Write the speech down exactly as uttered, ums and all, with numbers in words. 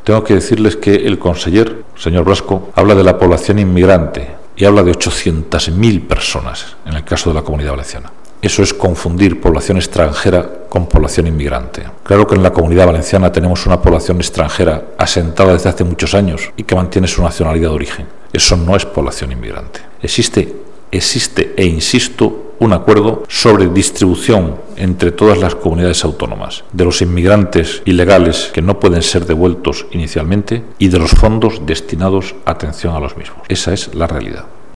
Tengo que decirles que el conseller, señor Blasco, habla de la población inmigrante y habla de ochocientas mil personas en el caso de la Comunidad Valenciana. Eso es confundir población extranjera con población inmigrante. Claro que en la Comunidad Valenciana tenemos una población extranjera asentada desde hace muchos años y que mantiene su nacionalidad de origen. Eso no es población inmigrante. Existe, existe e insisto, un acuerdo sobre distribución entre todas las comunidades autónomas de los inmigrantes ilegales que no pueden ser devueltos inicialmente y de los fondos destinados a atención a los mismos. Esa es la realidad.